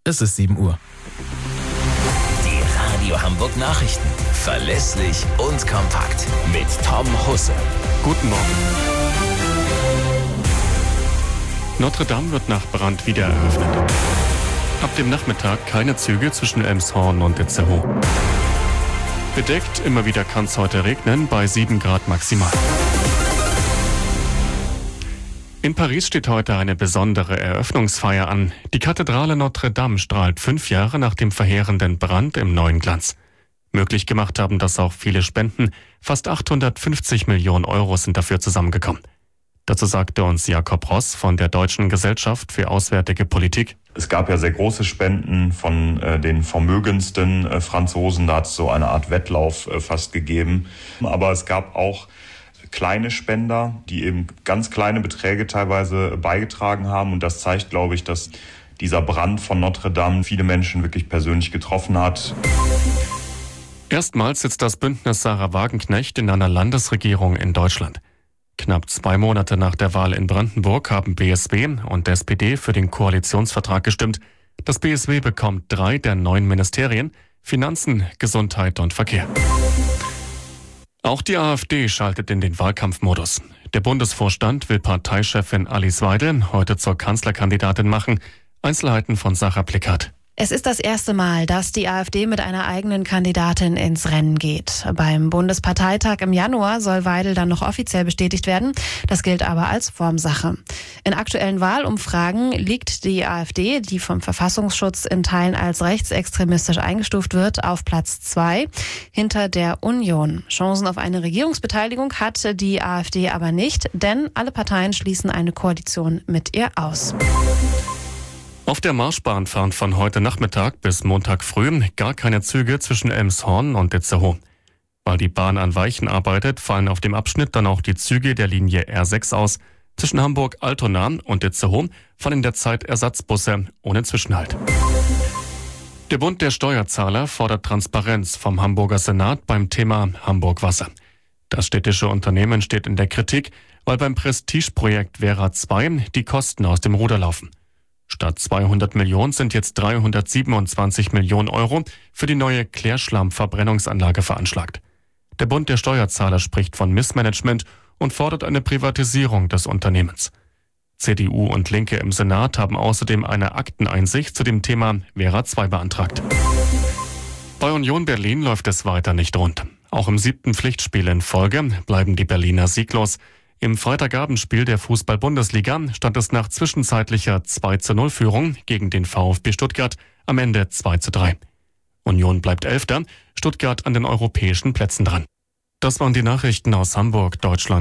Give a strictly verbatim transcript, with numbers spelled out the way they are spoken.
Es ist sieben Uhr. Die Radio Hamburg Nachrichten. Verlässlich und kompakt. Mit Tom Husse. Guten Morgen. Notre Dame wird nach Brand wieder eröffnet. Ab dem Nachmittag keine Züge zwischen Elmshorn und Itzehoe. Bedeckt, immer wieder kann es heute regnen, bei sieben Grad maximal. In Paris steht heute eine besondere Eröffnungsfeier an. Die Kathedrale Notre Dame strahlt fünf Jahre nach dem verheerenden Brand im neuen Glanz. Möglich gemacht haben das auch viele Spenden. Fast achthundertfünfzig Millionen Euro sind dafür zusammengekommen. Dazu sagte uns Jakob Ross von der Deutschen Gesellschaft für Auswärtige Politik. Es gab ja sehr große Spenden von äh, den vermögendsten äh, Franzosen. Da hat es so eine Art Wettlauf äh, fast gegeben. Aber es gab auch kleine Spender, die eben ganz kleine Beträge teilweise beigetragen haben. Und das zeigt, glaube ich, dass dieser Brand von Notre Dame viele Menschen wirklich persönlich getroffen hat. Erstmals sitzt das Bündnis Sarah Wagenknecht in einer Landesregierung in Deutschland. Knapp zwei Monate nach der Wahl in Brandenburg haben B S W und S P D für den Koalitionsvertrag gestimmt. Das B S W bekommt drei der neun Ministerien: Finanzen, Gesundheit und Verkehr. Auch die AfD schaltet in den Wahlkampfmodus. Der Bundesvorstand will Parteichefin Alice Weidel heute zur Kanzlerkandidatin machen. Einzelheiten von Sarah Plickert. Es ist das erste Mal, dass die AfD mit einer eigenen Kandidatin ins Rennen geht. Beim Bundesparteitag im Januar soll Weidel dann noch offiziell bestätigt werden. Das gilt aber als Formsache. In aktuellen Wahlumfragen liegt die AfD, die vom Verfassungsschutz in Teilen als rechtsextremistisch eingestuft wird, auf Platz zwei hinter der Union. Chancen auf eine Regierungsbeteiligung hat die AfD aber nicht, denn alle Parteien schließen eine Koalition mit ihr aus. Auf der Marschbahn fahren von heute Nachmittag bis Montag früh gar keine Züge zwischen Elmshorn und Itzehoe. Weil die Bahn an Weichen arbeitet, fallen auf dem Abschnitt dann auch die Züge der Linie R sechs aus. Zwischen Hamburg-Altona und Itzehoe fallen derzeit Ersatzbusse ohne Zwischenhalt. Der Bund der Steuerzahler fordert Transparenz vom Hamburger Senat beim Thema Hamburg Wasser. Das städtische Unternehmen steht in der Kritik, weil beim Prestigeprojekt Vera zwei die Kosten aus dem Ruder laufen. Statt zweihundert Millionen sind jetzt dreihundertsiebenundzwanzig Millionen Euro für die neue Klärschlammverbrennungsanlage veranschlagt. Der Bund der Steuerzahler spricht von Missmanagement und fordert eine Privatisierung des Unternehmens. C D U und Linke im Senat haben außerdem eine Akteneinsicht zu dem Thema Vera zwei beantragt. Bei Union Berlin läuft es weiter nicht rund. Auch im siebten Pflichtspiel in Folge bleiben die Berliner sieglos. Im Freitagabendspiel der Fußball-Bundesliga stand es nach zwischenzeitlicher zwei zu null Führung gegen den VfB Stuttgart am Ende zwei zu drei. Union bleibt Elfter, Stuttgart an den europäischen Plätzen dran. Das waren die Nachrichten aus Hamburg, Deutschland.